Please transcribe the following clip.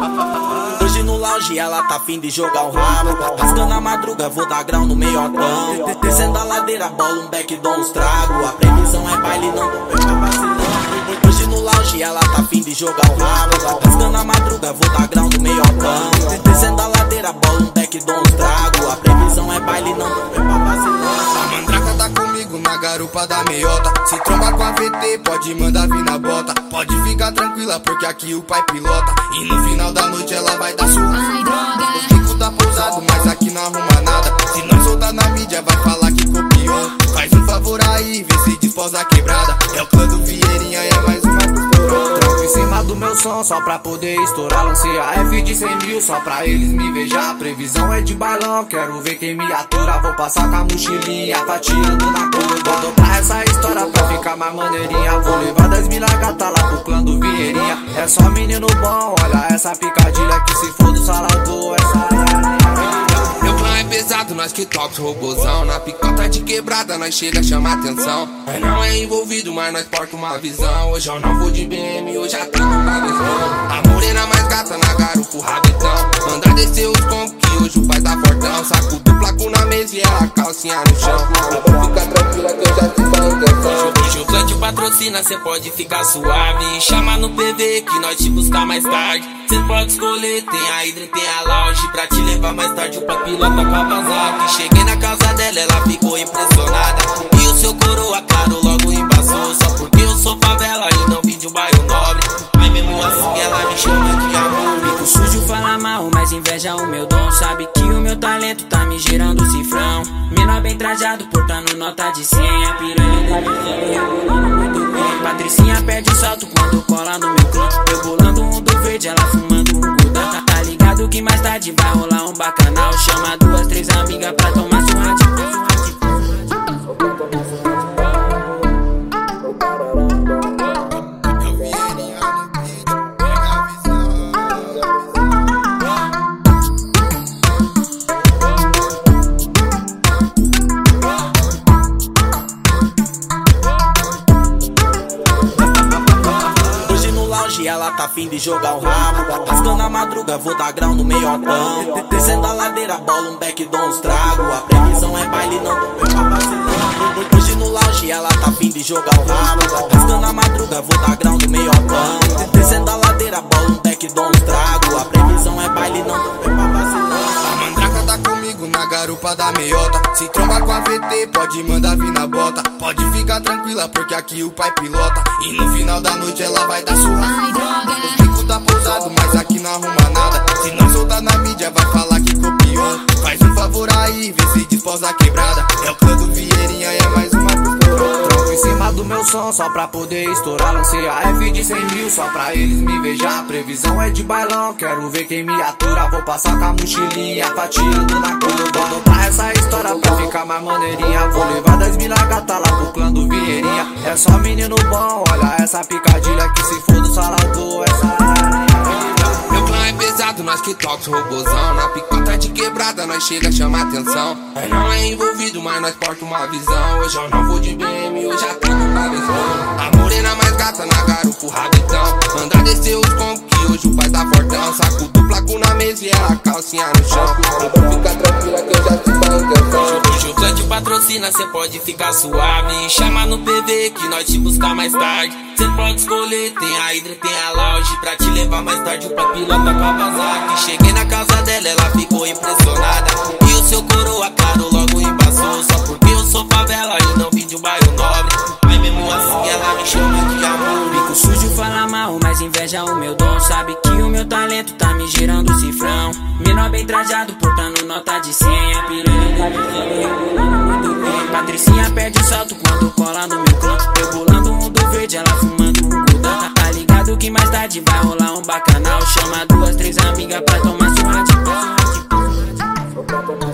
Hoje no lounge ela tá afim de jogar o rabo. Rasgando a madruga, vou dar grau no meiotão. Descendo a ladeira, bola um beck, dou uns trago. A previsão é baile, não tô pra vacilão. Hoje no lounge ela tá afim de jogar o rabo. Rasgando a madruga, vou dar grau no meiotão. Descendo a ladeira, bola um beck, dou uns trago. A previsão é baile, não tô pra vacilão. A mandraca tá comigo na garupa da meiota. Se tromba com a VT, pode mandar vir na bota. Pode ficar tranquila porque aqui o pai pilota. E no final da noite ela vai dar surra. Os bicos tá pousado, mas aqui não arruma nada. Se não soltar na mídia vai falar que copiou. Faz um favor aí, vê se desposa a quebrada. É o clã do Vieirinha, é mais uma costurou. Troco em cima do meu som só pra poder estourar. Lancei a F de 100 mil só pra eles me beijar. A previsão é de bailão, quero ver quem me atura. Vou passar com a mochilinha, fatiando na curva. Vou dobrar essa história pra ficar mais maneirinha. Vou levar 10 mil gata lá pro clã do Vieirinha. É só menino bom, olha essa picadilha. Que se for do Salvador, essa Meu clã é pesado, nós que toca os robozão. Na picota de quebrada, nós chega a chamar atenção. Nós não é envolvido, mas nós porta uma visão. Hoje eu não vou de BM, hoje já tô na visão. A morena mais gata na garupa, o rabitão. Manda descer os combos que hoje o pai tá fortão. Saco dupla com na mesa e ela calcinha no chão. Fica tranquila que eu já te dou intenção. Hoje o clã te patrocina, cê pode ficar suave. Chama no PV que nós te buscar mais tarde. Cê pode escolher, tem a Hydra, tem a Lounge. Pra te levar mais tarde o pai pilota com a Kawasaki. Cheguei na casa dela, ela ficou impressionada. E o seu coroa caro logo embasou. Só porque eu sou favela e não vim de um bairro nobre. Mas mesmo assim ela me chama de amor. Bico sujo fala mal, mas inveja o meu dom. Sabe que o meu talento tá me gerando cifrão. Menor bem trajado, portando nota de 100. A piranha muito bem. Patricinha perde o salto quando cola no meu clã. Eu bolando um do verde, ela fumando um gudão. Tá ligado que mais tarde vai rolar um bacanal. Chama 2, 3 amigas pra tomar surra de ela tá afim de jogar o rabo. Rasgando a madruga, vou dar grau no meiotão. Descendo a ladeira, bola um beck, dou uns trago. A previsão é baile, não tô pra vacilão. Hoje no lounge ela tá afim de jogar o rabo. Rasgando a madruga, vou dar grau no meiotão. Descendo a ladeira, bola um beck, dou uns trago. A previsão é baile, não tô pra vacilão. A mandraca tá comigo na garupa da meiota. Se tromba com a VT, pode mandar vir na bota. Pode ficar tranquila porque aqui o pai pilota. E no final da noite ela vai dar surra. Os bicos tá pousado, mas aqui não arruma nada. Se não soltar na mídia vai falar que copiou. Faz um favor aí, vê se desposa a quebrada. É o clã do Vieirinha, é mais uma costurou. Troco em cima do meu som só pra poder estourar. Lancei a F de 100 mil só pra eles me beijar. A previsão é de bailão, quero ver quem me atura. Vou passar com a mochilinha, fatiando na curva. Vou dobrar essa história pra ficar mais maneirinha. Vou levar 10 mil gata lá pro clã do Vieirinha. É só menino bom, olha essa picadilha. Que se for do Salvador, essa Meu clã é pesado, nós que toca os robozão. Na picota de quebrada, nós chega a chamar atenção. Nós não é envolvido, mas nós porta uma visão. Hoje eu não vou de BM, hoje já tô na visão. A morena mais gata na garupa, o rabitão. Manda descer os combos que hoje o pai tá fortão. Saco dupla com na mesa e ela calcinha no chão. Fica tranquila que eu já te dou intenção. Hoje o clã te patrocina, cê pode ficar suave. Chama no PV que nós te buscar mais tarde. Cê pode escolher, tem a Hydra, tem a Lounge. Pra te levar mais tarde o pai pilota com a Kawasaki. Cheguei na casa dela, ela ficou impressionada. E o seu coroa caro logo embasou. Só porque eu sou favela e não vim de um bairro nobre. Mas mesmo assim ela me chama de amor. Bico sujo fala mal, mas inveja o meu dom. Sabe que o meu talento tá me gerando cifrão. Menor bem trajado, portando nota de 100. A piranha muito bem. Patricinha perde o salto quando cola no meu clã. Eu bolando um do verde, ela fumando um gudão. Tá ligado que mais tarde vai rolar um bacanal. Chama 2, 3 amigas pra tomar surra de